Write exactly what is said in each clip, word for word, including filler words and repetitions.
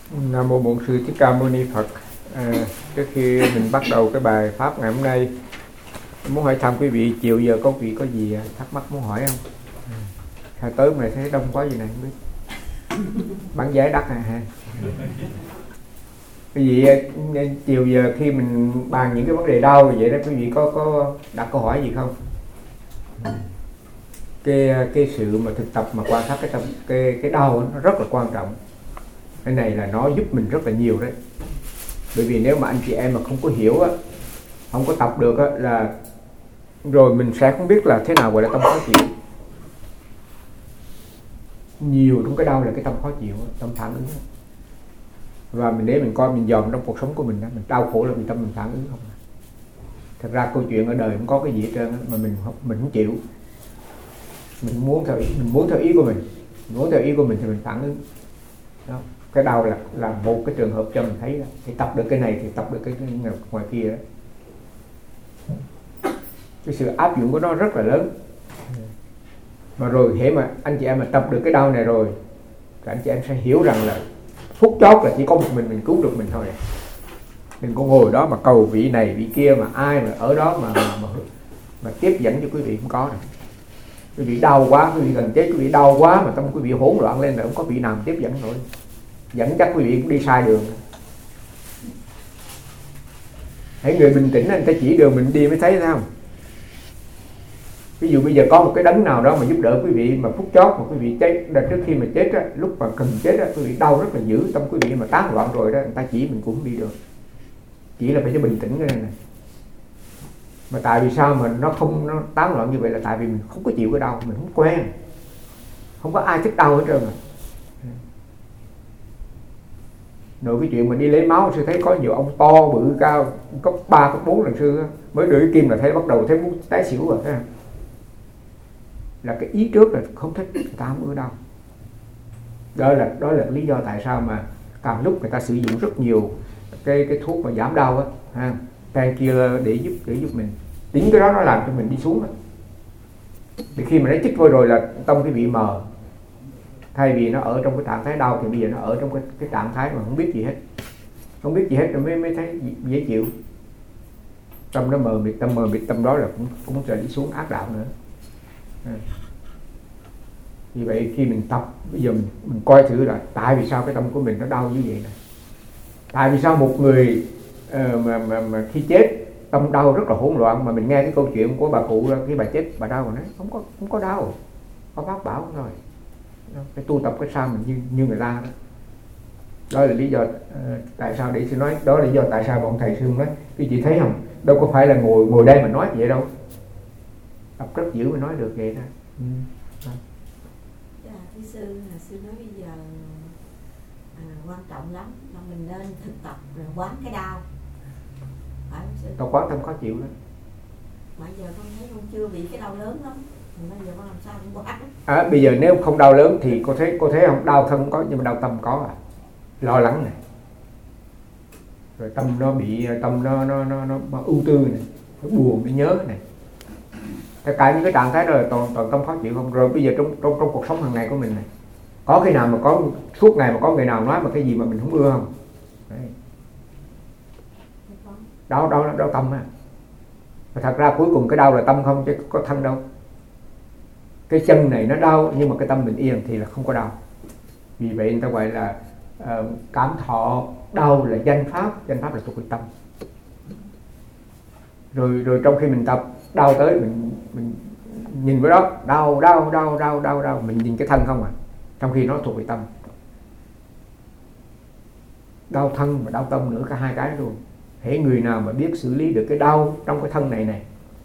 Nam mô Bổn Sư Thích Ca Mâu Ni Phật. À, trước khi mình bắt đầu cái bài pháp ngày hôm nay, muốn hỏi thăm quý vị, chiều giờ có vị có gì thắc mắc muốn hỏi không? Sao tới mà thấy đông quá gì này không biết. Bán vé đắt à ha. Quý vị chiều giờ khi mình bàn những cái vấn đề đau vậy đó, quý vị có có đặt câu hỏi gì không? Cái cái sự mà thực tập mà quan sát cái tâm, cái cái đau nó rất là quan trọng. Cái này là nó giúp mình rất là nhiều đấy. Bởi vì nếu mà anh chị em mà không có hiểu á, không có tập được á, là rồi mình sẽ không biết là thế nào gọi là tâm khó chịu. Nhiều trong cái đau là cái tâm khó chịu, tâm phản ứng. Và mình để mình coi, mình dòm trong cuộc sống của mình đó, mình đau khổ là vì tâm mình phản ứng không. Thật ra câu chuyện ở đời không có cái gì hết trơn mà mình không, mình không chịu. Mình muốn theo ý, mình muốn theo ý của mình, mình muốn theo ý của mình thì mình phản ứng. Đó. Cái đau là là một cái trường hợp cho mình thấy đó. Thì tập được cái này thì tập được cái, cái ngoài kia đó. Cái sự áp dụng của nó rất là lớn. Mà rồi hễ mà anh chị em mà tập được cái đau này rồi, thì anh chị em sẽ hiểu rằng là phút chót là chỉ có một mình mình cứu được mình thôi. Đừng có ngồi đó mà cầu vị này vị kia, mà ai mà ở đó mà mà, mà, mà tiếp dẫn cho quý vị không có đâu. Quý vị đau quá, quý vị gần chết, quý vị đau quá mà tâm quý vị hỗn loạn lên là không có vị nào tiếp dẫn nổi. Dẫn chắc quý vị cũng đi sai đường. Hãy người bình tĩnh anh ta chỉ đường mình đi mới thấy, thấy không? Ví dụ bây giờ có một cái đấng nào đó mà giúp đỡ quý vị mà phút chót mà quý vị chết, là trước khi mà chết á, lúc mà cần chết á, quý vị đau rất là dữ, tâm quý vị mà tán loạn rồi đó, người ta chỉ mình cũng không đi được. Chỉ là phải cho bình tĩnh cái này này. Mà tại vì sao mà nó không nó tán loạn như vậy là tại vì mình không có chịu cái đau, mình không quen. Không có ai thích đau hết trơn rồi. Nội cái chuyện mà đi lấy máu, sư thấy có nhiều ông to bự cao cấp ba cấp bốn lần sư mới đưa cái kim là thấy bắt đầu thấy muốn tái xỉu rồi, thấy không? Là cái ý trước là không thích, người ta không ưa đau. Đó là đó là lý do tại sao mà càng lúc người ta sử dụng rất nhiều cái cái thuốc mà giảm đau á, ha, painkiller để giúp để giúp mình. Chính cái đó nó làm cho mình đi xuống đó. Thì khi mà nó chích vô rồi là tâm cái bị mờ. Thay vì nó ở trong cái trạng thái đau thì bây giờ nó ở trong cái, cái trạng thái mà không biết gì hết. Không biết gì hết rồi mới mới thấy dễ chịu. Tâm nó mờ mịt, tâm mờ mịt, tâm đó là cũng cũng sẽ đi xuống ác đạo nữa. À. Vì vậy khi mình tập, bây giờ mình, mình coi thử là tại vì sao cái tâm của mình nó đau như vậy này. Tại vì sao một người uh, mà, mà, mà khi chết tâm đau rất là hỗn loạn, mà mình nghe cái câu chuyện của bà cụ khi bà chết bà đau mà nói không có không có đau, có bác bảo thôi. Cái tu tập cái sao mình như như người ta đó. Đó là lý do uh, tại sao để sư nói, đó là lý do tại sao bọn thầy sư nói cái chị thấy không, đâu có phải là ngồi ngồi đây mà nói vậy đâu, tập rất dữ mới nói được vậy đó. Ừ. Dạ, thưa sư, là sư nói bây giờ à, quan trọng lắm là mình nên thực tập rồi quán cái đau, phải không sư? Tao quán tâm khó chịu đó. Bây giờ con thấy con chưa bị cái đau lớn lắm, bây giờ con làm sao cũng quán? À, bây giờ nếu không đau lớn thì cô thấy cô thấy không, đau thân có nhưng mà đau tâm có à, lo lắng này, rồi tâm nó bị tâm nó nó nó nó, nó ưu tư này, nó buồn, nó nhớ này, tất cả những cái trạng thái đó là toàn toàn tâm khó chịu không. Rồi bây giờ trong trong trong cuộc sống hàng ngày của mình này, có khi nào mà có suốt ngày mà có người nào nói mà cái gì mà mình không ưa không? Đấy. Đau đau đau tâm á. Và thật ra cuối cùng cái đau là tâm không chứ có thân đâu. Cái chân này nó đau nhưng mà cái tâm mình yên thì là không có đau. Vì vậy người ta gọi là uh, cảm thọ đau là danh pháp, danh pháp là thuộc về tâm. Rồi rồi trong khi mình tập đau tới mình mình nhìn với đó đau đau đau đau đau đau mình nhìn cái thân không à, trong khi nó thuộc về tâm. Đau thân và đau tâm nữa, cả hai cái luôn. Hễ người nào mà biết xử lý được cái đau trong cái thân này này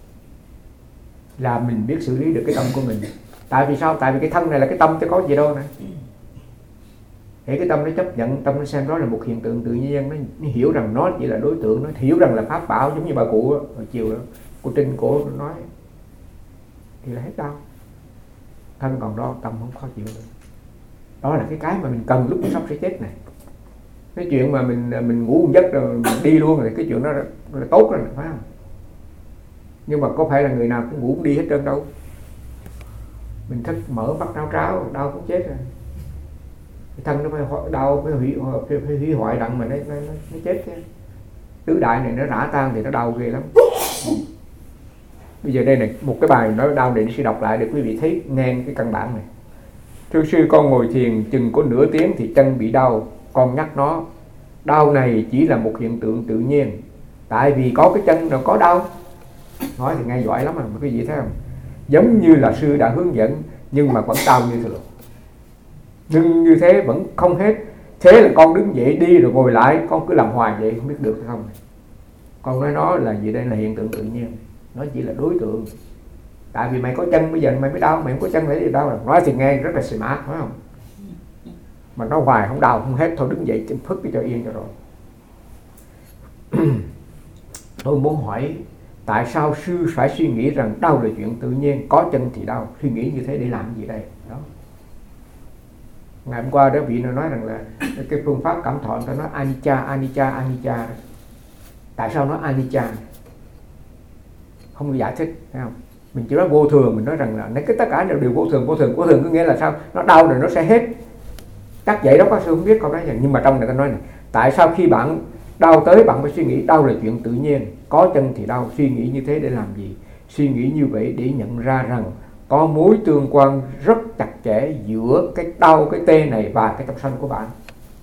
là mình biết xử lý được cái tâm của mình. Tại vì sao? Tại vì cái thân này là cái tâm chứ có gì đâu nè. Hễ cái tâm nó chấp nhận, tâm nó xem đó là một hiện tượng tự nhiên, nó, nó hiểu rằng nó chỉ là đối tượng, nó hiểu rằng là pháp bảo, giống như bà cụ hồi chiều đó, cô Trinh cổ nói thì là hết đau. Thân còn đó, tâm không khó chịu nữa. Đó là cái cái mà mình cần lúc sắp sẽ chết này. Cái chuyện mà mình mình ngủ một giấc rồi mình đi luôn rồi, cái chuyện đó là, là tốt rồi, phải không? Nhưng mà có phải là người nào cũng ngủ cũng đi hết trơn đâu. Mình thức mở mắt tráo tráo, đau cũng chết rồi. cái thân nó phải đau, phải hủy, phải, phải hủy hoại đặng mà nó, nó, nó chết chứ. Tứ đại này nó rã tan thì nó đau ghê lắm. Bây giờ đây này, một cái bài nói đau này sẽ đọc lại để quý vị thấy nghe cái căn bản này. Thưa sư, con ngồi thiền chừng có nửa tiếng thì chân bị đau. Con nhắc nó, đau này chỉ là một hiện tượng tự nhiên, tại vì có cái chân nó có đau. Nói thì nghe giỏi lắm mà quý vị thấy không? Giống như là sư đã hướng dẫn nhưng mà vẫn đau như thường. Nhưng như thế vẫn không hết. Thế là con đứng dậy đi rồi ngồi lại, con cứ làm hoài vậy không biết được hay không. Con nói nó là gì, đây là hiện tượng tự nhiên, nó chỉ là đối tượng. Tại vì mày có chân bây giờ mày mới đau, mày không có chân lấy gì đau. Nói thì nghe rất là smart phải không? Mà nó hoài không đau không hết, thôi đứng dậy phức đi cho yên cho rồi. Tôi muốn hỏi tại sao sư phải suy nghĩ rằng đau là chuyện tự nhiên, có chân thì đau, suy nghĩ như thế để làm gì đây? Đó. Ngày hôm qua đó vị nó nói rằng là cái phương pháp cảm thọ người ta nói anicca, anicca, anicca. Tại sao nói anicca? Không có giải thích, thấy không? Mình chỉ nói vô thường, mình nói rằng là cái tất cả đều vô thường, vô thường, vô thường có nghĩa là sao? Nó đau rồi nó sẽ hết. Chắc vậy đó, các sư không biết câu nói gì. Nhưng mà trong này ta nói này, tại sao khi bạn đau tới bạn mới suy nghĩ đau là chuyện tự nhiên, có chân thì đau, suy nghĩ như thế để làm gì? Suy nghĩ như vậy để nhận ra rằng có mối tương quan rất chặt chẽ giữa cái đau, cái tê này và cái tâm sân của bạn.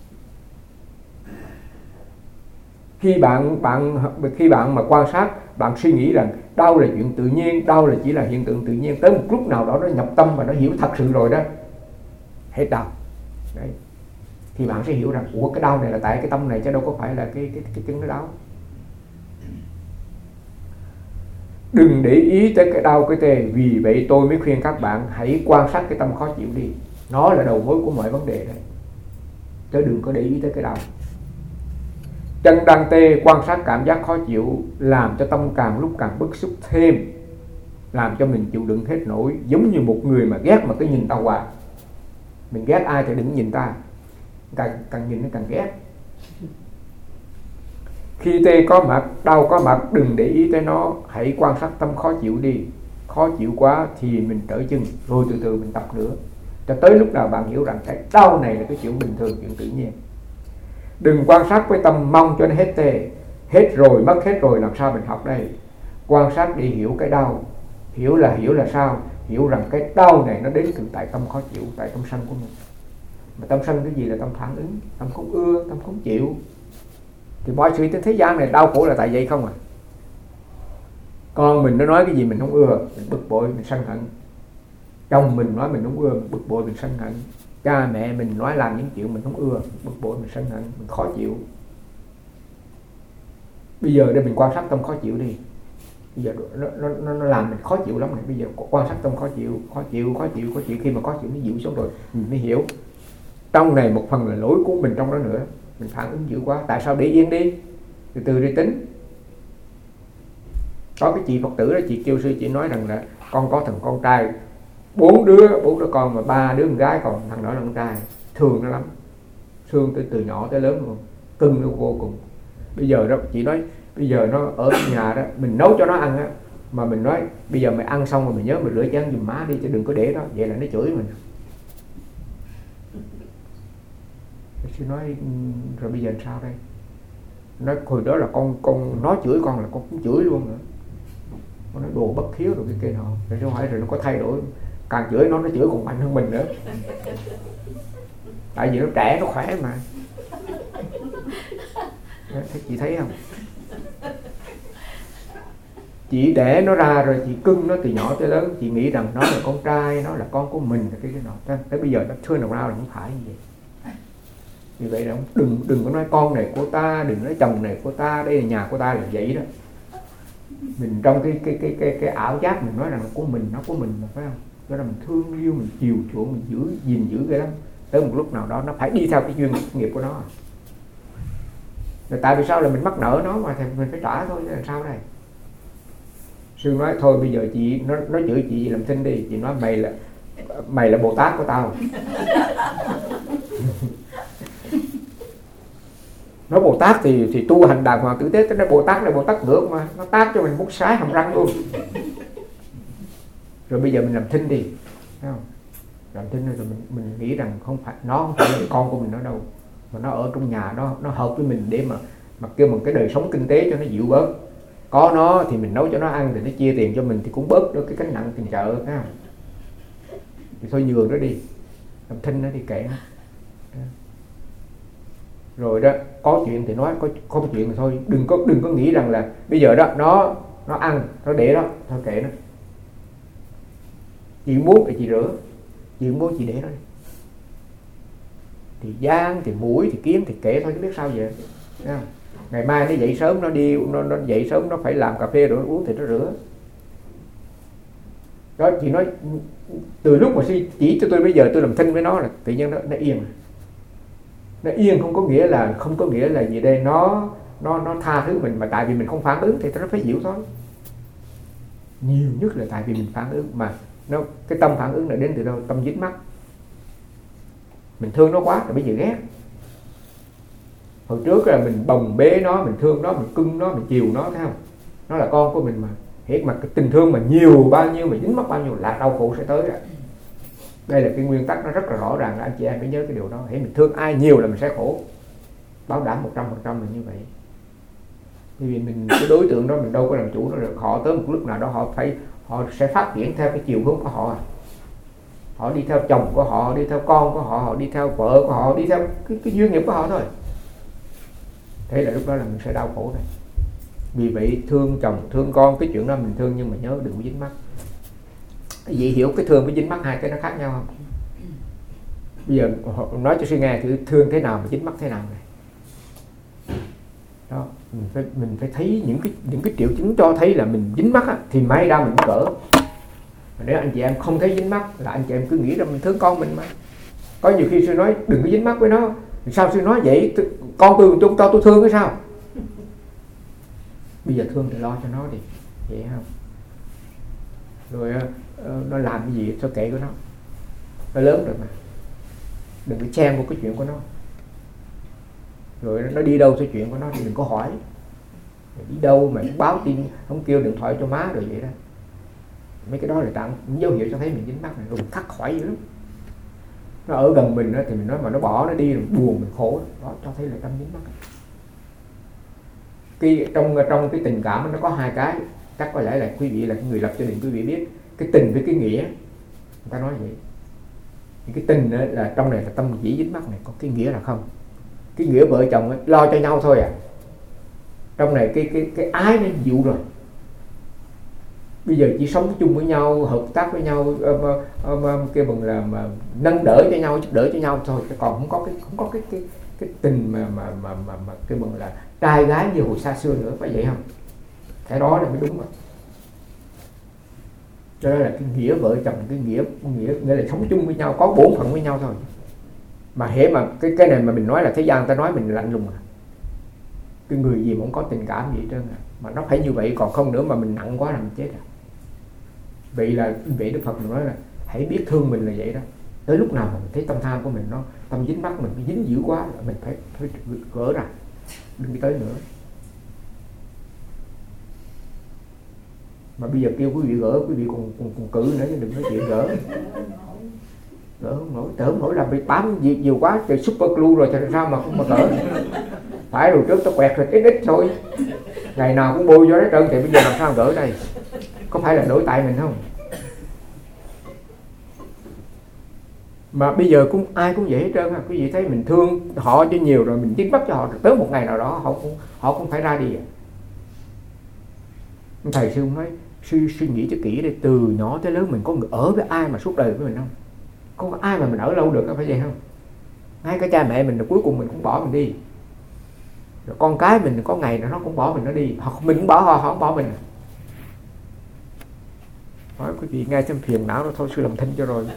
Khi bạn bạn khi bạn mà quan sát, bạn suy nghĩ rằng đau là chuyện tự nhiên, đau là chỉ là hiện tượng tự nhiên, tới một lúc nào đó nó nhập tâm và nó hiểu thật sự rồi đó, hết đau. Đấy. Thì bạn sẽ hiểu rằng ủa cái đau này là tại cái tâm này chứ đâu có phải là cái cái cái chân nó đau. Đừng để ý tới cái đau cái tê, vì vậy tôi mới khuyên các bạn hãy quan sát cái tâm khó chịu đi. Nó là đầu mối của mọi vấn đề đấy. Chứ đừng có để ý tới cái đau. Chân đang tê, quan sát cảm giác khó chịu làm cho tâm càng lúc càng bức xúc thêm, làm cho mình chịu đựng hết nổi. Giống như một người mà ghét mà cứ nhìn tao hoài. Mình ghét ai thì đừng nhìn ta, càng, càng nhìn nó càng ghét. Khi tê có mặt, đau có mặt, đừng để ý tới nó, hãy quan sát tâm khó chịu đi. Khó chịu quá thì mình trở chừng, rồi từ từ mình tập nữa, cho tới lúc nào bạn hiểu rằng cái đau này là cái chuyện bình thường, chuyện tự nhiên. Đừng quan sát với tâm mong cho nó hết tê. Hết rồi, mất hết rồi, làm sao mình học đây? Quan sát để hiểu cái đau. Hiểu là hiểu là sao? Hiểu rằng cái đau này nó đến từ tại tâm khó chịu, tại tâm sân của mình. Mà tâm sân cái gì là tâm phản ứng, tâm không ưa, tâm không chịu. Thì mọi sự trên thế gian này đau khổ là tại vậy không à? Con mình nó nói cái gì mình không ưa, mình bực bội, mình sân hận. Chồng mình nói mình không ưa, mình bực bội, mình sân hận. Cha mẹ mình nói làm những chuyện mình không ưa, mình bực bội, mình sân hận, mình khó chịu. Bây giờ để mình quan sát tâm khó chịu đi. Bây giờ nó, nó, nó, nó làm mình khó chịu lắm này. Bây giờ quan sát tâm khó chịu, khó chịu, khó chịu, khó chịu. Khi mà khó chịu nó dịu xuống rồi, mình mới hiểu. Trong này một phần là lỗi của mình trong đó nữa. Mình phản ứng dữ quá, tại sao để yên đi, từ từ đi tính. Có cái chị Phật tử đó, chị kêu sư, chị nói rằng là con có thằng con trai, bốn đứa, bốn đứa con mà ba đứa con gái, còn thằng đó là con trai. Thương nó lắm, thương từ, từ nhỏ tới lớn luôn, cưng nó vô cùng. Bây giờ đó chị nói, bây giờ nó ở nhà đó, mình nấu cho nó ăn á, mà mình nói bây giờ mày ăn xong rồi mày nhớ mày rửa chén giùm má đi, chứ đừng có để đó, vậy là nó chửi mình. Sư nói rồi bây giờ sao đây? Nói hồi đó là con con nó chửi con là con cũng chửi luôn nữa. Con nói đồ bất hiếu rồi cái kia nọ. Rồi nó hỏi rồi nó có thay đổi, càng chửi nó nó chửi còn mạnh hơn mình nữa. Tại vì nó trẻ nó khỏe mà. Thế chị thấy không? Chị đẻ nó ra rồi chị cưng nó từ nhỏ tới lớn, chị nghĩ rằng nó là con trai, nó là con của mình, cái cái nọ. Tới bây giờ nó thương nào ra là không phải như vậy. Vì vậy là đừng đừng có nói con này của ta, đừng nói chồng này của ta, đây là nhà của ta, là vậy đó. Mình trong cái cái cái cái cái ảo giác mình nói rằng là của mình, nó của mình mà, phải không? Cho nên mình thương yêu, mình chiều chuộng, mình giữ gìn giữ cái lắm. Tới một lúc nào đó nó phải đi theo cái duyên nghiệp của nó. Rồi tại vì sao là mình mắc nợ nó mà thì mình phải trả thôi, chứ làm sao đây? Sư nói thôi bây giờ chị nó nó chửi chị làm thinh đi, chị nói mày là mày là Bồ Tát của tao. Nói Bồ Tát thì thì tu hành đàng hoàng tử tế, cái nói Bồ Tát là Bồ Tát ngược mà, nó tát cho mình bút sái hàm răng luôn. Rồi bây giờ mình làm thinh đi, thấy không? làm thinh rồi mình mình nghĩ rằng không phải nó không phải là con của mình nó đâu, mà nó ở trong nhà nó nó hợp với mình để mà mà kêu bằng cái đời sống kinh tế cho nó dịu bớt. Có nó thì mình nấu cho nó ăn, thì nó chia tiền cho mình thì cũng bớt được cái gánh nặng tiền chợ, thấy không? Thì thôi nhường nó đi, làm thinh nó đi kệ nó. Rồi đó, có chuyện thì nói, có có chuyện thì thôi, đừng có đừng có nghĩ rằng là bây giờ đó nó nó ăn, nó để đó, thôi kệ nó. Chị muốn thì chị rửa, chị muốn chị để đó đi. Thì giang thì muỗi thì kiến thì kệ thôi chứ biết sao vậy. Thấy không? Ngày mai nó dậy sớm, nó đi nó, nó dậy sớm nó phải làm cà phê rồi nó uống thì nó rửa. Đó, chị nói từ lúc mà chỉ cho tôi bây giờ tôi làm thinh với nó là tự nhiên nó, nó yên. Nó yên không có nghĩa là không có nghĩa là gì đây, nó nó nó tha thứ mình, mà tại vì mình không phản ứng thì nó phải chịu thôi. Nhiều nhất là tại vì mình phản ứng, mà nó cái tâm phản ứng là đến từ đâu? Tâm dính mắc. Mình thương nó quá rồi bây giờ ghét. Hồi trước là mình bồng bế nó, mình thương nó, mình cưng nó, mình chiều nó, thấy không? Nó là con của mình mà. Hết mà cái tình thương mà nhiều bao nhiêu, mà dính mắc bao nhiêu là đau khổ sẽ tới rồi. Đây là cái nguyên tắc nó rất là rõ ràng, là anh chị em phải nhớ cái điều đó. Hãy mình thương ai nhiều là mình sẽ khổ. Bảo đảm một trăm phần trăm là như vậy. Bởi vì mình cái đối tượng đó mình đâu có làm chủ nó được. Họ tới một lúc nào đó họ phải họ sẽ phát triển theo cái chiều hướng của họ. Họ đi theo chồng của họ, đi theo con của họ, họ đi theo vợ của họ, đi theo cái, cái duyên nghiệp của họ thôi. Thế là lúc đó là mình sẽ đau khổ này. Vì vậy thương chồng, thương con, cái chuyện đó mình thương, nhưng mà nhớ đừng có dính mắc. Cái gì hiểu cái thương với dính mắc hai cái nó khác nhau không? Bây giờ nói cho suy nghe thử, thương thế nào mà dính mắc thế nào này. Đó, mình phải mình phải thấy những cái những cái triệu chứng cho thấy là mình dính mắc á, thì may ra mình cỡ. Mà nếu anh chị em không thấy dính mắc là anh chị em cứ nghĩ rằng mình thương con mình mà. Có nhiều khi sư nói đừng có dính mắc với nó. Sao sư nói vậy? Con tôi chúng cho tôi thương hay sao? Bây giờ thương thì lo cho nó đi, vậy không? Rồi uh, nó làm cái gì cho kệ của nó. Nó lớn rồi mà. Đừng có chen vào cái chuyện của nó. Rồi nó đi đâu theo chuyện của nó thì đừng có hỏi. Đi đâu mà báo tin, không kêu điện thoại cho má rồi vậy đó. Mấy cái đó là tặng dấu hiệu cho thấy mình dính mắc này, rồi khắc khỏi dữ lắm. Nó ở gần mình đó, thì mình nói mà nó bỏ nó đi rồi buồn mình khổ đó, cho thấy là tâm dính mắc. Cái trong trong cái tình cảm nó có hai cái, chắc có lẽ là quý vị là người lập gia đình quý vị biết, cái tình với cái nghĩa. Người ta nói vậy. Thì cái tình là trong này là tâm chỉ dính mắc này, còn cái nghĩa là không. Cái nghĩa vợ chồng ấy, lo cho nhau thôi à. Trong này cái cái cái ái nó dịu rồi. Bây giờ chỉ sống chung với nhau, hợp tác với nhau, um, um, um, cái bằng là mà nâng đỡ cho nhau, giúp đỡ cho nhau thôi, còn không có cái không có cái cái cái tình mà mà mà mà, mà cái bằng là trai gái như hồi xa xưa nữa, phải vậy không? Cái đó là mới đúng rồi. Cho nên là cái nghĩa vợ chồng, cái nghĩa nghĩa nghĩa là sống chung với nhau, có bổn phận với nhau thôi. Mà hễ mà cái cái này mà mình nói là thế gian ta nói mình lạnh lùng à. Cái người gì mà không có tình cảm gì hết trơn à. Mà nó phải như vậy, còn không nữa mà mình nặng quá là mình chết à. Vậy là vậy Đức Phật mình nói là hãy biết thương mình là vậy đó. Tới lúc nào mà mình thấy tâm tham của mình nó tâm dính mắc mình dính dữ quá là mình phải, phải gỡ ra, đừng đi tới nữa. Mà bây giờ kêu quý vị gỡ, quý vị còn, còn, còn cự nữa chứ đừng nói chuyện gỡ. Gỡ không nổi, tớ không nổi là bị bám nhiều, nhiều quá, trời super glue rồi thì sao mà không mà gỡ. Phải rồi trước tao quẹt rồi ít ít thôi. Ngày nào cũng bôi vô đó trơn, thì bây giờ làm sao gỡ đây? Có phải là lỗi tại mình không? Mà bây giờ cũng ai cũng vậy hết trơn á. Quý vị thấy mình thương họ cho nhiều rồi, mình dính mắc cho họ, tới một ngày nào đó họ cũng họ cũng phải ra đi. Thầy sư nói suy suy nghĩ cho kỹ đi, từ nhỏ tới lớn mình có người ở với ai mà suốt đời với mình không? Không có ai mà mình ở lâu được, phải vậy không? Ngay cả cha mẹ mình là cuối cùng mình cũng bỏ mình đi. Rồi con cái mình có ngày nào nó cũng bỏ mình nó đi, họ mình cũng bỏ họ, họ không bỏ mình. Nói quý vị nghe xem phiền não nó thôi, sư làm thinh cho rồi.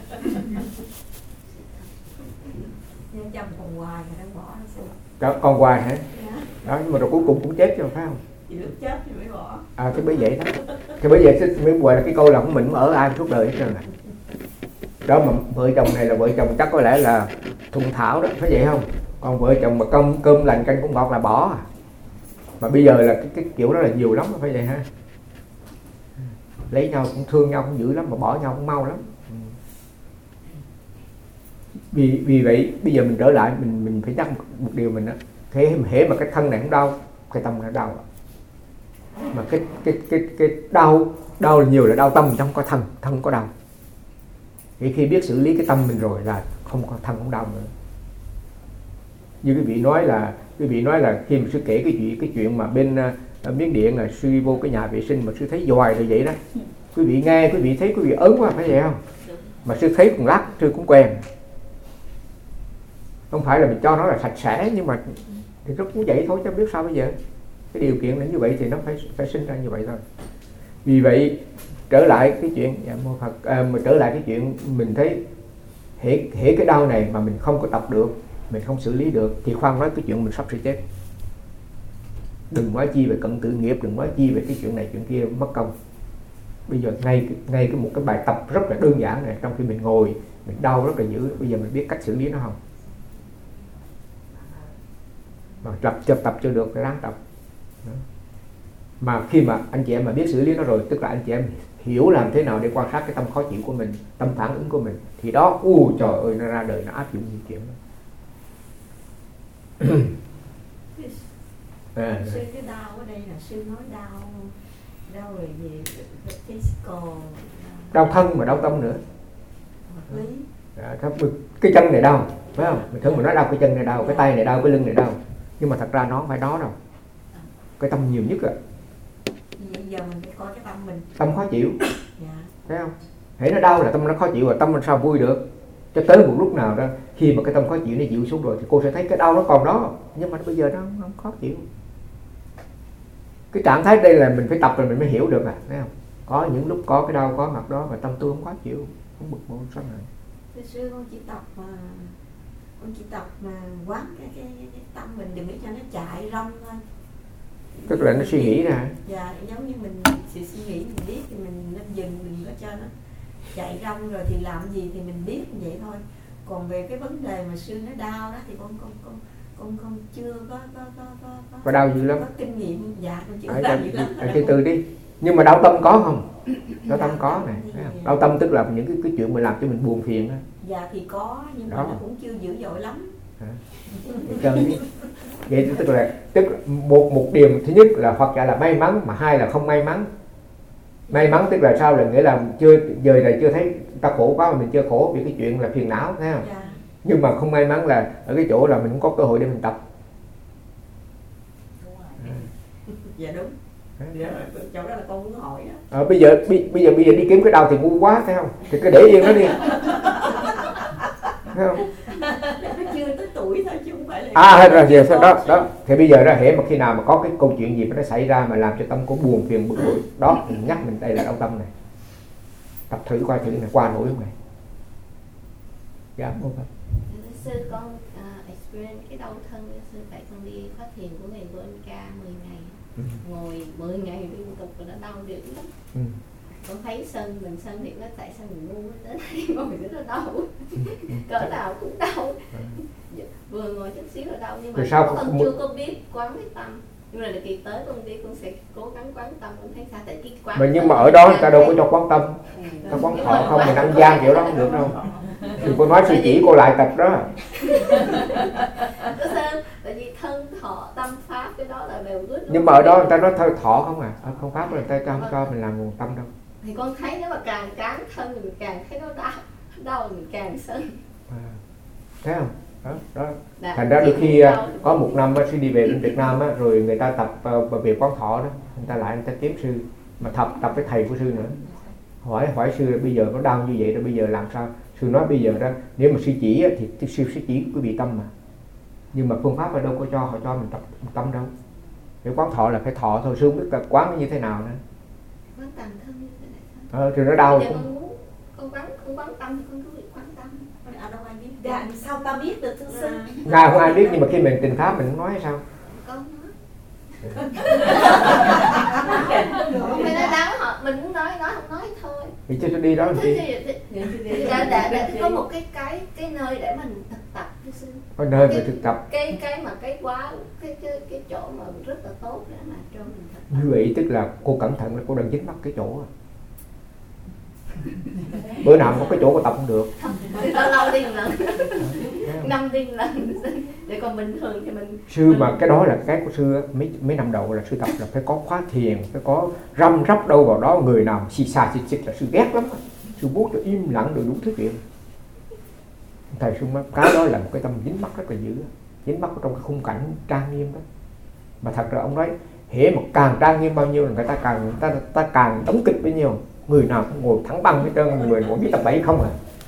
Chồng còn hoài mà đang bỏ sư. Đó, còn hoài hả? Dạ. Đó, nhưng mà rồi cuối cùng cũng chết rồi phải không? Thì lúc chết thì mới bỏ. À, cái bởi vậy đó. Cái bởi vậy mới gọi là cái câu là không mình ở ai suốt đời hết trơn này. Đó mà vợ chồng này là vợ chồng chắc có lẽ là thuận thảo đó, phải vậy không? Còn vợ chồng mà cơm cơm lành canh cũng ngọt là bỏ à. Mà bây giờ là cái, cái kiểu đó là nhiều lắm, phải vậy ha? Lấy nhau cũng thương nhau cũng dữ lắm, mà bỏ nhau cũng mau lắm. vì vì vậy bây giờ mình trở lại mình mình phải nhắc một, một điều mình đó, thế hễ mà cái thân này không đau, cái tâm nó đau. Mà cái cái cái cái đau đau nhiều là đau tâm, chứ không có thân, thân có đau. Thì khi biết xử lý cái tâm mình rồi là không có thân không đau nữa. Như quý vị nói là quý vị nói là khi mà sư kể cái chuyện cái chuyện mà bên uh, Miến Điện là sư vô cái nhà vệ sinh mà sư thấy dòi rồi vậy đó, quý vị nghe quý vị thấy quý vị ớn quá, phải vậy không? Mà sư thấy còn lát sư cũng quen. Không phải là mình cho nó là sạch sẽ, nhưng mà thì nó cũng vậy thôi, chứ biết sao bây giờ. Cái điều kiện là như vậy thì nó phải phải sinh ra như vậy thôi. Vì vậy trở lại cái chuyện dạ, mô Phật, à, mà trở lại cái chuyện mình thấy hễ hễ cái đau này mà mình không có tập được, mình không xử lý được thì khoan nói cái chuyện mình sắp sẽ chết. Đừng nói chi về cận tử nghiệp, đừng nói chi về cái chuyện này chuyện kia mất công. Bây giờ ngay ngay cái một cái bài tập rất là đơn giản này, trong khi mình ngồi mình đau rất là dữ, bây giờ mình biết cách xử lý nó không? Mà tập tập tập cho được phải ráng tập. Đó. Mà khi mà anh chị em mà biết xử lý nó rồi, tức là anh chị em hiểu làm thế nào để quan sát cái tâm khó chịu của mình, tâm phản ứng của mình, thì đó, u trời ơi, nó ra đời nó áp dụng những chuyện đó. À, sư cái đau ở đây là sư nói đau đau rồi về physical, đau thân mà đau tâm nữa. Hợp lý. À, cái chân này đau, phải không? Mình thường mình nói đau cái chân này đau, cái tay này đau, cái lưng này đau, nhưng mà thật ra nó không phải đó đâu. Cái tâm nhiều nhất à. Bây giờ mình phải coi cái tâm mình. Tâm khó chịu, dạ. Thấy không? Hễ nó đau là tâm nó khó chịu, và tâm mình sao vui được? Cho tới một lúc nào đó, khi mà cái tâm khó chịu nó chịu xuống rồi thì cô sẽ thấy cái đau nó còn đó, nhưng mà bây giờ nó không, không khó chịu. Cái trạng thái đây là mình phải tập rồi mình mới hiểu được à, thấy không? Có những lúc có cái đau có mặt đó mà tâm tôi không khó chịu, không bực bội sao này. Thưa sư, con chỉ tập mà con chỉ tập mà quán cái cái, cái, cái tâm mình, đừng để cho nó chạy rong thôi. Tức là nó suy nghĩ nè. Dạ, giống như mình sự suy nghĩ mình biết thì mình nên dừng, đừng có cho nó chạy rong rồi thì làm gì thì mình biết như vậy thôi. Còn về cái vấn đề mà xương nó đau đó thì con con con con con chưa có có có có, có, có đau dữ lắm. Có kinh nghiệm, dạ con chưa à, đau dữ lắm. À, từ từ đi. Nhưng mà đau tâm có không? Đau tâm có này. Đau tâm tức là những cái cái chuyện mà làm cho mình buồn phiền á. Dạ thì có, nhưng mà đó. Nó cũng chưa dữ dội lắm. À. Vậy tức là tức là một một điểm thứ nhất là hoặc là may mắn, mà hai là không may mắn. May mắn tức là sao, là nghĩa là chưa giờ này chưa thấy ta khổ quá mà mình chưa khổ vì cái chuyện là phiền não, thấy không? Dạ. Nhưng mà không may mắn là ở cái chỗ là mình không có cơ hội để mình tập. À. Dạ đúng. Dạ, chỗ đó là con muốn hỏi đó. À, bây giờ bây, bây giờ bây giờ đi kiếm cái đau thì ngu quá, thấy không? Thì cứ để yên nó đi. Thấy không? Nó chưa tới tuổi thôi chứ không phải là. À hết rồi, giờ đó đó. Thì bây giờ đó, hễ mà khi nào mà có cái câu chuyện gì mà nó xảy ra mà làm cho tâm có buồn phiền bực bội, đó mình nhắc mình đây là đau tâm này. Tập thử coi thử này qua nổi không này. Dạ, ok. Sư con uh, experience cái đau thân, sư tại con đi phát thiền của thầy của anh ca mười ngày, ừ. ngồi mười ngày liên tục và nó đau dữ lắm. Ừ. Con thấy sân, mình sân thì nó tại sao mình ngu đến đây ngồi cái nó đau, cỡ nào cũng đau. Ừ. Vừa ngồi chút xíu là đau, nhưng mà con không... chưa có biết quán cái tâm. Nhưng mà kỳ tới con đi con sẽ cố gắng quán tâm, con thấy sao tại cái quán. Mà nhưng mà ở đó người ta đâu có cho quán tâm, ừ. ta quán thọ không, mình ăn gian kiểu đó không được đâu. Thì cô nói sư chỉ cô lại tập đó. Tại vì thân thọ tâm pháp cái đó là đều good. Nhưng mà ở đó người ta nói thôi thọ không à, ở không pháp là người ta không cho mình làm nguồn tâm đâu. Thì con thấy nếu mà càng cán thân thì mình càng thấy nó đau, đau mình càng sân. À, thấy không? Đó, đó. Đã, thành ra đôi khi đau. Có một năm sư đi về bên Việt Nam á, rồi người ta tập uh, về quán thọ đó, người ta lại người ta kiếm sư mà tập tập với thầy của sư nữa. Hỏi hỏi sư là bây giờ nó đau như vậy rồi bây giờ làm sao? Sư nói bây giờ đó, nếu mà sư chỉ á, thì sư sẽ chỉ quý vị tâm mà. Nhưng mà phương pháp ở đâu có cho họ cho mình tập tâm đâu. Nếu quán thọ là phải thọ thôi, sư không biết là quán như thế nào nữa. Quán tầm thân như thế này. Ờ, thì nó đau. Cũng... Con muốn con quán con quán tâm thì con cứ việc quán tâm. À, đâu ai biết. Dạ, sao ta biết được thưa sư? Ngài không ai biết, nhưng mà khi mình tình pháp mình không nói hay sao? Con nói. Mình nói đau họ, mình muốn nói nói không nói thôi. Thì cho đi đó làm chi? Để, để, để có một cái cái cái nơi để mình thực tập thưa sư. Có nơi để thực tập. Cái cái mà cái quá cái cái cái chỗ mà rất là tốt để mà cho mình thực tập. Như vậy tức là cô cẩn thận là cô đang dính mắc cái chỗ. Bữa nào có cái chỗ có tập không được. Lâu lâu đi một lần, năm đi một lần. Để còn bình thường thì mình sư mình... mà cái đó là cái của sư mấy mấy năm đầu là sư tập là phải có khóa thiền, phải có răm rắp đâu vào đó, người nào xì xà xịt xịt là sư ghét lắm. Sư buốt cho im lặng được đủ thứ chuyện. Thầy sư nói cái đó là một cái tâm dính mắc rất là dữ, dính mắc trong cái khung cảnh trang nghiêm đó. Mà thật ra ông nói hễ một càng trang nghiêm bao nhiêu là người ta càng người ta, người ta càng đóng kịch bấy nhiêu. Người nào cũng ngồi thẳng băng hết trơn, người ngồi biết tập bậy không à.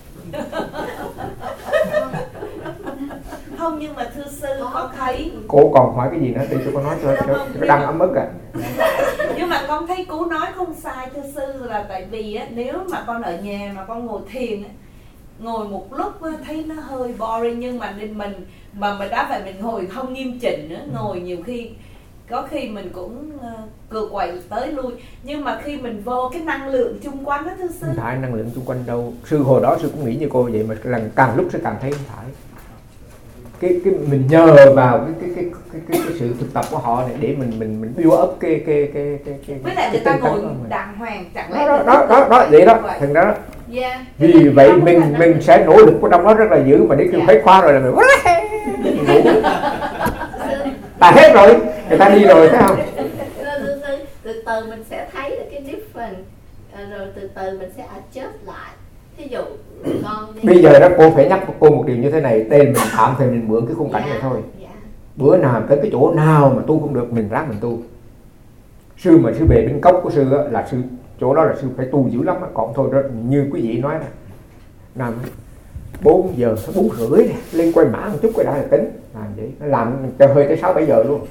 Không, nhưng mà thưa sư có thấy cô còn hỏi cái gì nữa đi cho con nói cho cho cái đăng ấm ức à. Nhưng mà con thấy cô nói không sai thưa sư, là tại vì á, nếu mà con ở nhà mà con ngồi thiền á, ngồi một lúc á, thấy nó hơi boring, nhưng mà nên mình mà mình đã phải mình ngồi không nghiêm chỉnh nữa, ngồi nhiều khi có khi mình cũng uh, cựa quậy tới lui, nhưng mà khi mình vô cái năng lượng chung quanh đó thưa sư. Không phải năng lượng chung quanh đâu, sư hồi đó sư cũng nghĩ như cô vậy, mà lần càng lúc sư càng thấy không phải. Cái cái mình nhờ vào cái cái cái cái, cái, cái sự thực tập của họ này để mình mình mình build up cái cái cái cái cái với lại người ta ngồi đàng hoàng chẳng lẽ đó đó đó đó vậy đó thành ra đó. Yeah. Vì vậy mình mình sẽ nỗ lực của trong đó rất là dữ, mà đến khi yeah. thấy khoa rồi là mình ngủ ta hết rồi, người ta đi rồi thấy không? Từ từ mình sẽ thấy được cái difference, rồi từ từ mình sẽ adjust lại. Ví dụ con đi... Bây giờ đó cô phải nhắc cô một điều như thế này, tên mình tạm thời mình mượn cái khung cảnh yeah, này thôi. Yeah. Bữa nào tới cái chỗ nào mà tu không được mình ráng mình tu. Sư mà sư về bên cốc của sư á, là sư chỗ đó là sư phải tu dữ lắm á, còn thôi đó, như quý vị nói nè, nằm bốn giờ bốn rưỡi lên quay mã một chút cái đã là tính làm vậy, nó làm chờ hơi tới sáu bảy giờ luôn.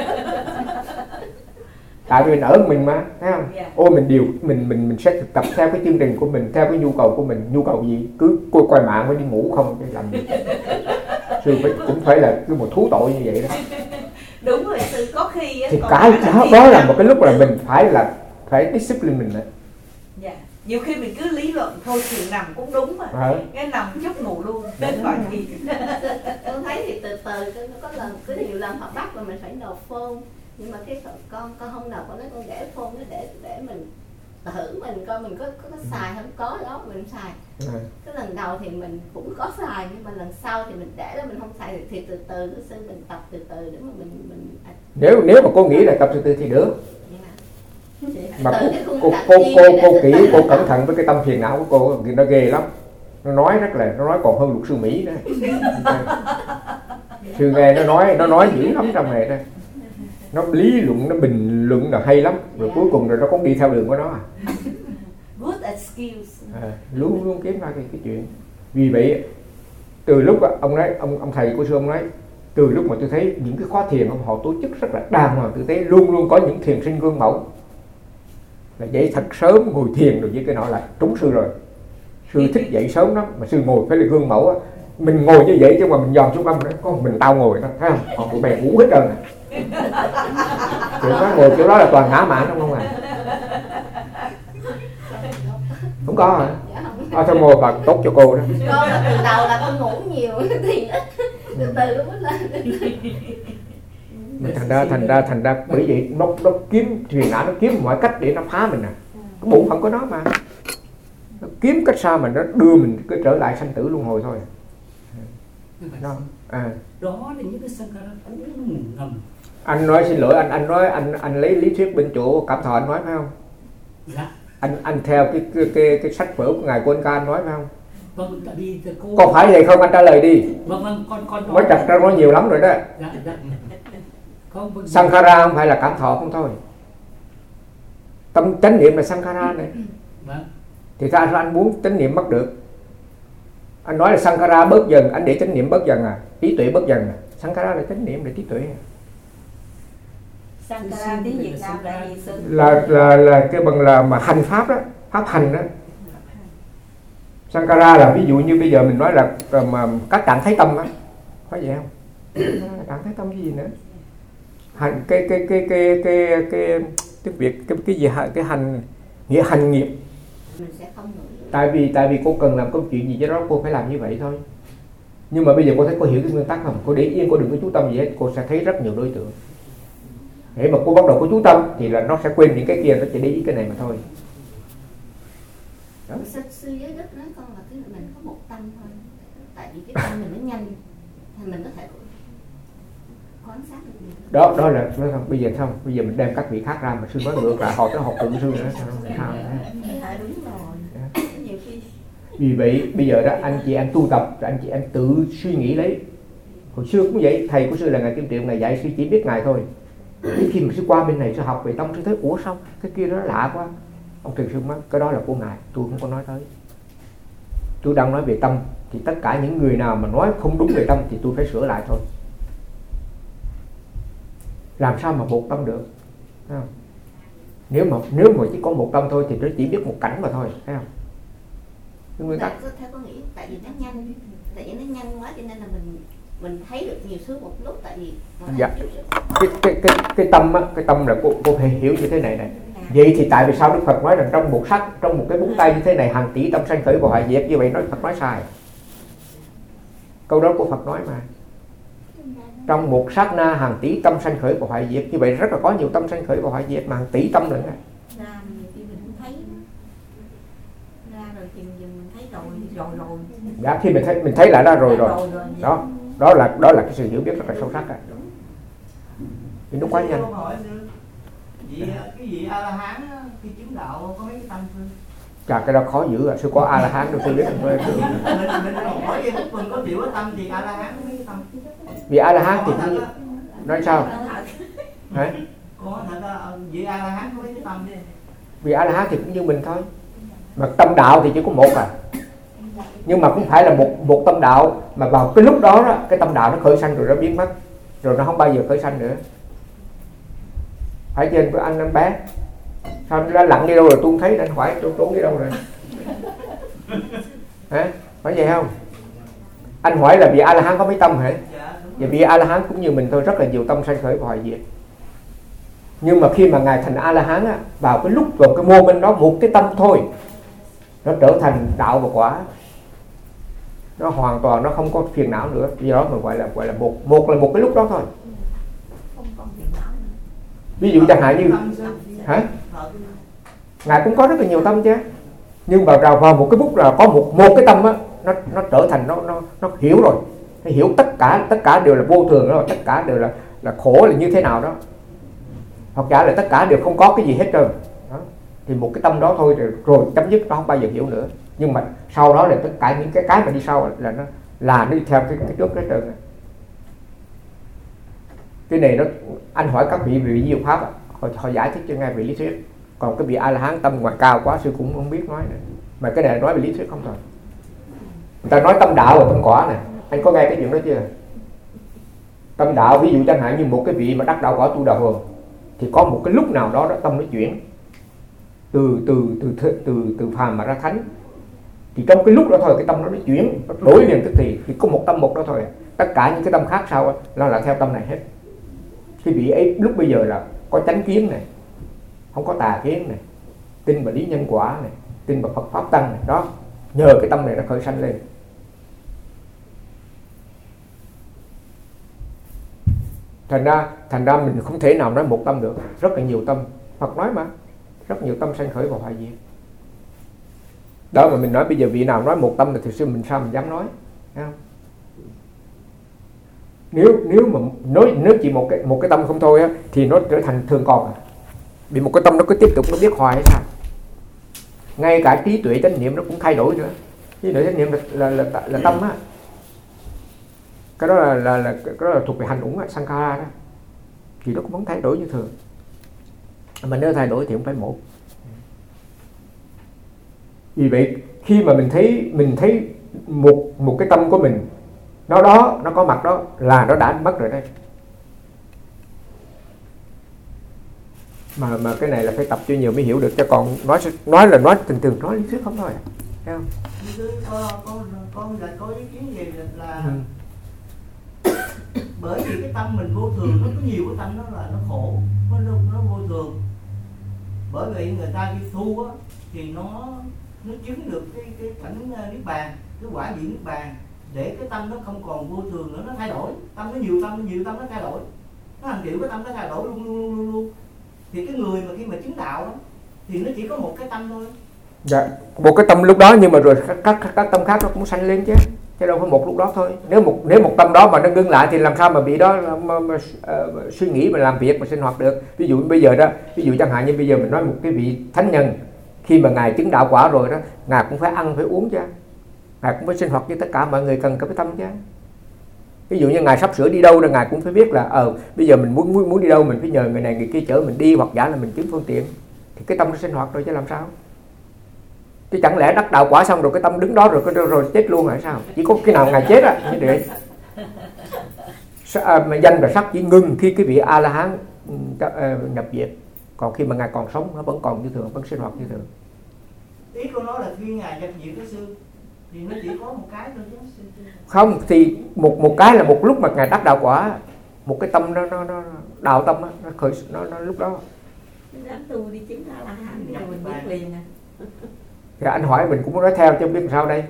Tại vì mình ở mình mà, thấy không? Yeah. Ôi mình điều mình mình mình sẽ thực tập theo cái chương trình của mình, theo cái nhu cầu của mình, nhu cầu gì cứ coi quay mạng mới đi ngủ không cái làm gì. Sư phải cũng phải là cứ một thú tội như vậy đó. Đúng rồi sư, có khi á, thì cái đó, đó là một cái lúc là mình phải là phải discipline mình đấy. Dạ. Nhiều khi mình cứ lý luận thôi thì nằm cũng đúng mà, à. Cái nằm chút ngủ luôn, đến gọi gì. Tôi thấy thì từ từ có lần cứ nhiều lần họ bắt là mình phải nộp phone, nhưng mà cái con con không nộp, con nói con để phone nó để để mình thử mình coi mình có có, có xài không, có đó mình xài. À. Cái lần đầu thì mình cũng có xài, nhưng mà lần sau thì mình để đó mình không xài, thì, thì từ từ cái sư mình tập từ từ để mà mình mình nếu nếu mà cô nghĩ là tập từ từ thì được. Mà cô cô cô cô, cô kỹ cô cẩn thận với cái tâm phiền não của cô, nó ghê lắm, nó nói rất là nó nói còn hơn luật sư Mỹ nữa. Sư nghe nó nói nó nói dữ lắm trong này đó, nó lý luận nó bình luận là hay lắm, rồi cuối cùng rồi nó cũng đi theo đường của nó à. Good at skills. À, luôn luôn kiếm ra cái cái chuyện. Vì vậy từ lúc ông nói ông ông thầy của sư ông nói từ lúc mà tôi thấy những cái khóa thiền họ tổ chức rất là đàng hoàng tử tế, luôn luôn có những thiền sinh gương mẫu là dậy thật sớm ngồi thiền rồi với cái nọ là trúng sư rồi. Sư thích dậy sớm lắm, mà sư ngồi phải là gương mẫu á. Mình ngồi như vậy chứ mà mình dòm xuống âm nữa, có mình tao ngồi đó, thấy không? Còn tụi bè ngủ hết trơn à. Chuyện đó ngồi chỗ đó là toàn ngã mạn không à? Không có hả? À, thôi ngồi bà tốt cho cô đó. Cô là từ đầu là con ngủ nhiều thì ít, từ từ nó mới lên. Thành ra thành ra thành ra bởi vậy nó nó kiếm thuyền não, nó kiếm mọi cách để nó phá mình à. Cái bụng không có nó mà, nó kiếm cách sao mà nó đưa mình cứ trở lại sanh tử luân hồi thôi. Đó, à. Đó là những cái Sankara cũ nó ngầm. Anh nói xin lỗi anh anh nói anh anh lấy lý thuyết bên chỗ Cảm Thọ anh nói phải không? Dạ. Anh anh theo cái cái cái, cái sách vở của ngài Quân Ca anh nói phải không? Vâng, tại vì cô. Có phải vậy không, anh trả lời đi. Vâng vâng, con con. Mới chặt ra nói nhiều lắm rồi đó. Dạ dạ. Không, vâng. Sankhara không phải là Cảm Thọ không thôi. Tâm chánh niệm là Sankhara này. Vâng. Thì ra anh muốn chánh niệm mất được. Anh nói là Sankhara bớt dần, anh để chánh niệm bớt dần à, trí tuệ bớt dần à. Sankhara là chánh niệm, là trí tuệ. Sankhara tiếng Việt Nam là gì sư? Là là là cái bằng là mà hành pháp đó, pháp hành đó. Sankhara là ví dụ như bây giờ mình nói là mà các trạng thái tâm á, phải vậy không? Trạng thái tâm gì nữa? Hành cái cái cái cái cái cái tiếng Việt cái cái gì cái hành nghĩa hành nghiệp. Mình sẽ không tại vì tại vì cô cần làm công chuyện gì cho đó cô phải làm như vậy thôi. Nhưng mà bây giờ cô thấy cô hiểu cái nguyên tắc không? Cô để yên, cô đừng có chú tâm gì hết, cô sẽ thấy rất nhiều đối tượng. Để mà cô bắt đầu có chú tâm thì là nó sẽ quên những cái kia, nó chỉ để ý cái này mà thôi. đó. Sư, sư giới đức nói con là cái mình có một tâm thôi, tại vì cái tâm mình nó nhanh thì mình có thể quan sát được nhiều. Đó đó là không, bây giờ không, bây giờ mình đem các vị khác ra mà sư nói ngược lại họ tới học tượng sư nữa sao? Sao? Dạ đúng rồi. Nhiều khi Vì vậy bây giờ đó anh chị em tu tập, anh chị em tự suy nghĩ lấy. Hồi xưa cũng vậy, thầy của sư là ngài Kim Triệu, ngài dạy sư chỉ biết ngài thôi. Đến khi mà sư qua bên này sư học về tông sư thấy ủa sao cái kia nó lạ quá. Ông Trần Sư nói cái đó là của ngài, tôi không có nói tới. Tôi đang nói về tâm thì tất cả những người nào mà nói không đúng về tâm thì tôi phải sửa lại thôi. Làm sao mà một tâm được, thấy không? Nếu mà nếu mà chỉ có một tâm thôi thì nó chỉ biết một cảnh mà thôi, thấy không? Nhưng nguyên tắc theo con nghĩ tại vì nó nhanh, tại vì nó nhanh quá cho nên là mình mình thấy được nhiều thứ một lúc, tại vì dạ. cái, cái cái cái tâm á, cái tâm là cô cô phải hiểu như thế này này. Vậy thì tại vì sao Đức Phật nói rằng trong một sắc, trong một cái búng tay như thế này hàng tỷ tâm sanh khởi và hoại diệt, như vậy nói Phật nói sai. Câu đó của Phật nói mà. Trong một sát na hàng tỷ tâm sanh khởi và hoại diệt, như vậy rất là có nhiều tâm sanh khởi và hoại diệt mà hàng tỷ tâm nữa. Ra nhiều khi mình không thấy, ra rồi thì mình thấy rồi rồi rồi. Dạ, khi mình thấy mình thấy lại ra rồi rồi. rồi, rồi đó, đó là đó là cái sự hiểu biết rất là sâu sắc. Thì nó quá nhanh. Vậy cái gì A La Hán khi chứng đạo có mấy cái tâm không? Chà, cái đó khó dữ à, sư có A La Hán đâu tôi biết không. Mình mình hỏi về Đức Phật có chịu cái tâm thì A La Hán có mấy cái tâm? Vì A La Hán thì cũng nói sao? Hả? Có thật là vì A La Hán có mấy cái tâm đi. Vì A La Hán thì cũng như mình thôi. Mà tâm đạo thì chỉ có một à. Nhưng mà cũng phải là một một tâm đạo mà vào cái lúc đó, đó cái tâm đạo nó khởi sanh rồi nó biến mất, rồi nó không bao giờ khởi sanh nữa. Phải trên với anh anh bé sao nó lặn đi đâu rồi tôi không thấy, anh hỏi trốn trốn đi đâu rồi. Hả? Phải vậy không? Anh hỏi là vì A La Hán có mấy tâm hả? Và vì A La Hán cũng như mình thôi, rất là nhiều tâm sanh khởi và hoại diệt. Nhưng mà khi mà ngài thành A La Hán á, vào cái lúc vào cái mô bên đó một cái tâm thôi, nó trở thành đạo và quả. Nó hoàn toàn nó không có phiền não nữa. Do đó mình gọi là gọi là một một là một cái lúc đó thôi. Ví dụ chẳng hạn như hả? Ngài cũng có rất là nhiều tâm chứ. Nhưng vào vào, vào một cái bút là có một một cái tâm á, nó nó trở thành nó nó nó hiểu rồi. Nó hiểu tất cả tất cả đều là vô thường đó, tất cả đều là là khổ là như thế nào đó. Hoặc giả là tất cả đều không có cái gì hết trơn. Đó. Thì một cái tâm đó thôi rồi, rồi chấm dứt, nó không bao giờ hiểu nữa. Nhưng mà sau đó là tất cả những cái cái mà đi sau là nó là đi theo cái, cái trước cái trơn. Cái này nó anh hỏi các vị vị diệu pháp họ, họ giải thích cho ngay về lý thuyết. Còn cái vị A La Hán tâm ngoài cao quá sư cũng không biết nói nữa. Mà cái này nói về lý thuyết không thôi. Người ta nói tâm đạo và tâm quả này, anh có nghe cái chuyện đó chưa? Tâm đạo ví dụ chẳng hạn như một cái vị mà đắc đạo quả tu đà hồn thì có một cái lúc nào đó, đó tâm nó chuyển từ từ từ từ từ, từ phàm mà ra thánh. Thì trong cái lúc đó thôi cái tâm nó nó chuyển, nó đổi liền tức thì thì có một tâm một đó thôi. Tất cả những cái tâm khác sau nó là theo tâm này hết. Cái vị ấy lúc bây giờ là có chánh kiến này, không có tà kiến này, tin vào lý nhân quả này, tin vào Phật pháp tăng này, đó nhờ cái tâm này nó khởi sanh lên. Thành ra thành ra mình không thể nào nói một tâm được, rất là nhiều tâm. Phật nói mà, rất nhiều tâm sanh khởi và hoại diệt. Đó mà mình nói bây giờ vị nào nói một tâm thì thực sự mình sao mình dám nói, thấy không? Nếu nếu mà nói nếu chỉ một cái một cái tâm không thôi á thì nó trở thành thường còn à. Vì một cái tâm nó cứ tiếp tục nó biết hoài hay sao? Ngay cả trí tuệ chánh niệm nó cũng thay đổi nữa. Trí tuệ chánh niệm là là, là, là, là tâm á. Cái đó là là, là cái đó là thuộc về hành uẩn á, sankhara đó. Thì nó cũng vẫn thay đổi như thường. Mà nếu thay đổi thì không phải một. Vì vậy khi mà mình thấy mình thấy một một cái tâm của mình nó đó, nó có mặt đó là nó đã mất rồi đây. Mà mà cái này là phải tập cho nhiều mới hiểu được, cho còn nói nói là nói thường thường nói lý thuyết không thôi, thấy không? Có có có có ý kiến gì là ừ. Bởi vì cái tâm mình vô thường, nó có nhiều cái tâm nó là nó khổ, nó nó vô thường. Bởi vậy người ta đi tu á thì nó nó chứng được cái cái cảnh niết bàn, cái quả vị niết bàn, để cái tâm nó không còn vô thường nữa, nó thay đổi. Tâm nó nhiều tâm, nó nhiều tâm nó thay đổi. Nó hàng triệu cái tâm nó thay đổi luôn luôn luôn luôn luôn. Thì cái người mà khi mà chứng đạo đó, thì nó chỉ có một cái tâm thôi. Dạ, một cái tâm lúc đó, nhưng mà rồi các các, các tâm khác nó cũng sanh lên chứ, chứ đâu phải một lúc đó thôi. Nếu một nếu một tâm đó mà nó ngưng lại thì làm sao mà bị đó mà, mà, mà, uh, suy nghĩ mà làm việc mà sinh hoạt được. Ví dụ bây giờ đó, ví dụ chẳng hạn như bây giờ mình nói một cái vị thánh nhân, khi mà ngài chứng đạo quả rồi đó, ngài cũng phải ăn phải uống chứ, ngài cũng phải sinh hoạt như tất cả mọi người cần cái tâm chứ. Ví dụ như ngài sắp sửa đi đâu rồi ngài cũng phải biết là ờ bây giờ mình muốn muốn muốn đi đâu mình phải nhờ người này người kia chở mình đi, hoặc giả là mình kiếm phương tiện, thì cái tâm nó sinh hoạt rồi chứ làm sao. Chứ chẳng lẽ đắc đạo quả xong rồi cái tâm đứng đó rồi rồi, rồi chết luôn hả sao? Chỉ có khi nào ngài chết á chứ để mà danh và sắc chỉ ngừng khi cái vị A La Hán nhập diệt, còn khi mà ngài còn sống nó vẫn còn như thường, vẫn sinh hoạt như thường. Ý của nó là khi ngài nhập diệt cái sư thì nó chỉ có một cái thôi chứ. Không, thì một một cái là một lúc mà ngài đắc đạo quả, một cái tâm nó nó, nó đạo tâm đó, nó khởi nó, nó lúc đó. Đám tu đi chứng A La Hán thì mình biết liền nè. Thì anh hỏi mình cũng nói theo chứ không biết làm sao đây.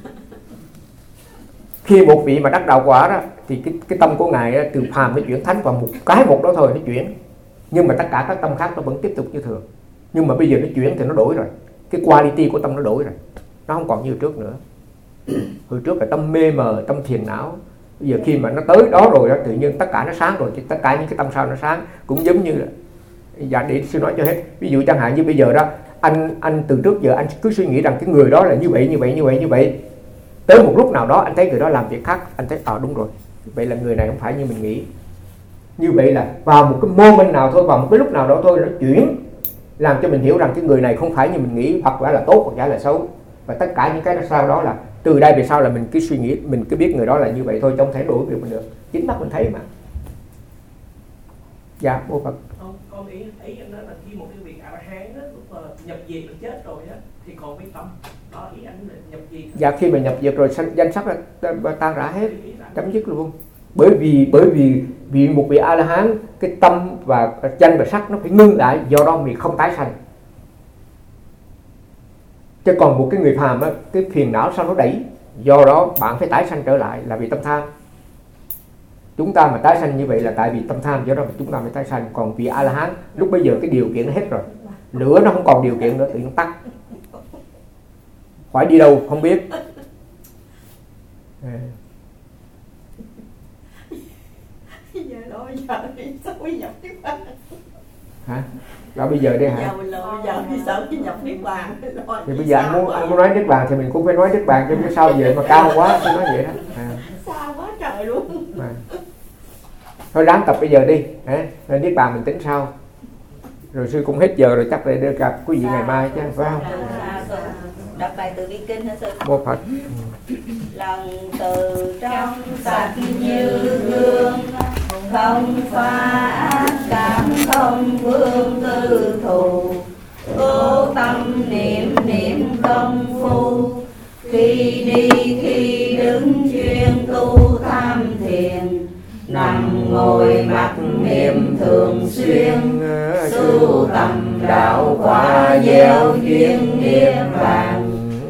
Khi một vị mà đắc đạo quả đó thì cái cái tâm của ngài đó, từ phàm nó chuyển thánh, còn một cái một đó thôi nó chuyển, nhưng mà tất cả các tâm khác nó vẫn tiếp tục như thường. Nhưng mà bây giờ nó chuyển thì nó đổi rồi, cái quality của tâm nó đổi rồi, nó không còn như trước nữa. Hồi trước là tâm mê mờ, tâm thiền não, bây giờ khi mà nó tới đó rồi đó, tự nhiên tất cả nó sáng rồi, thì tất cả những cái tâm sao nó sáng. Cũng giống như là, dạ để sư nói cho hết. Ví dụ chẳng hạn như bây giờ đó, anh anh từ trước giờ anh cứ suy nghĩ rằng cái người đó là như vậy như vậy như vậy như vậy. Tới một lúc nào đó anh thấy người đó làm việc khác, anh thấy à đúng rồi, vậy là người này không phải như mình nghĩ. Như vậy là vào một cái moment nào thôi, vào một cái lúc nào đó thôi, nó chuyển làm cho mình hiểu rằng cái người này không phải như mình nghĩ, hoặc là là tốt hoặc giả là xấu. Và tất cả những cái đó sau đó là từ đây về sau là mình cứ suy nghĩ, mình cứ biết người đó là như vậy thôi, không thể đổi được mình được, chính mắt mình thấy mà. Dạ, Bồ Phật. Không, con ý ý anh nói là khi một cái vị A La Hán đó, lúc mà nhập diệt được chết rồi á thì còn cái tâm đó, ý anh là nhập diệt. Dạ, khi mà nhập diệt rồi danh sắc là tan rã hết, chấm dứt luôn. Bởi vì bởi vì vì một vị A La Hán, cái tâm và danh và sắc nó phải ngưng lại, do đó mình không tái sanh. Chứ còn một cái người phàm á, cái phiền não sao nó đẩy, do đó bạn phải tái sanh trở lại là vì tâm tham. Chúng ta mà tái sanh như vậy là tại vì tâm tham, do đó mà chúng ta mới tái sanh. Còn vì A La Hán lúc bây giờ cái điều kiện nó hết rồi, lửa nó không còn điều kiện nữa, tự nhiên tắt, phải đi đâu không biết. Giờ đó giờ đi sao mới nhập Niết Bàn? Hả? Đó bây giờ đây hả? Giờ mình lo giờ đi sao mới nhập Niết Bàn? Thì bây giờ anh muốn anh muốn nói Niết Bàn thì mình cũng phải nói Niết Bàn, chứ cái sao vậy mà cao quá, tôi nói vậy đó. À. Xa quá trời luôn. À. Thôi ráng tập bây giờ đi, hả? Niết Bàn mình tính sau. Rồi sư cũng hết giờ rồi, chắc là đưa gặp quý vị ngày mai chứ, phải không? Đọc bài từ bi kinh hả sư? Mô Phật. Lòng từ trong sạch như gương, không pha ác cảm, không vương tư thù, cố tâm niệm niệm công phu, khi đi khi đứng chuyên tu tham thiền, nằm ngồi mặc niệm thường xuyên, sưu tầm đạo quả gieo duyên niết bàn.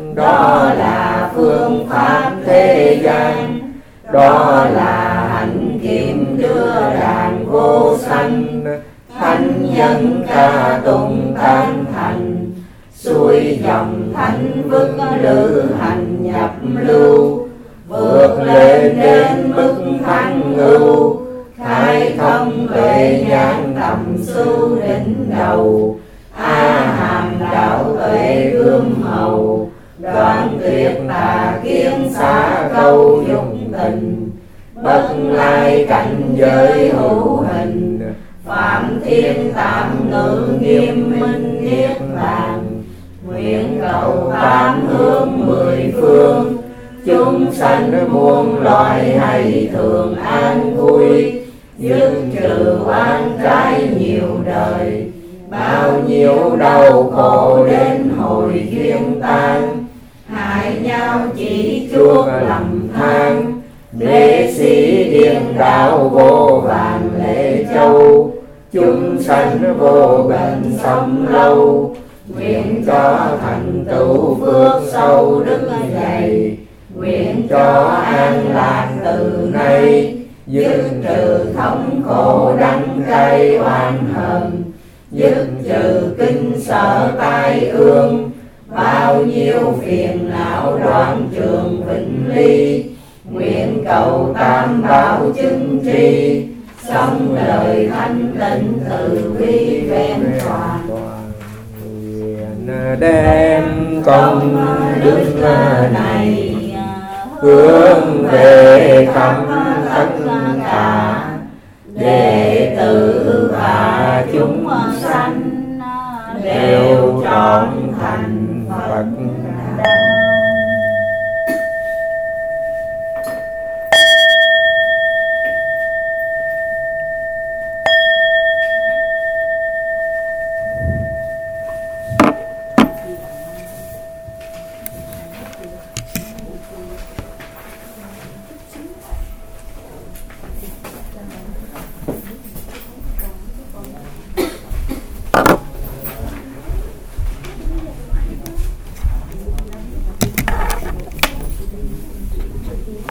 Đó là phương pháp thế gian, đó là hạnh kim đưa đàn vô sanh, thánh nhân ca tụng tán thành, xuôi dòng thánh vức lữ hành nhập lưu, vượt lên đến mức thắng ưu, khai thông tuệ nhãn tầm sưu đỉnh đầu, a hàm đạo tuệ gươm hầu, đoạn tuyệt tà kiến xả câu dụng tình, bất lai cảnh giới hữu hình, phạm thiên tạm ngữ nghiêm minh niết bàn. Nguyện cầu tám hướng mười phương, chúng sanh muôn loài hay thường an vui, dứt trừ oan trái nhiều đời, bao nhiêu đau khổ đến hồi duyên tan, hại nhau chỉ chuốc lầm than, mê si điên đạo vô vàn lễ châu, chúng sanh vô bệnh sống lâu, nguyện cho thành tựu phước sâu đức dày, nguyện cho an lạc từ nay, dứt trừ thống khổ đắng cay oan hờn, dứt trừ kinh sợ tai ương, bao nhiêu phiền não đoạn trường vĩnh ly. Nguyện cầu tam bảo chứng tri, xong lời thanh tịnh từ bi vẹn toàn. Nguyện đem công đức này hướng về khắp tất cả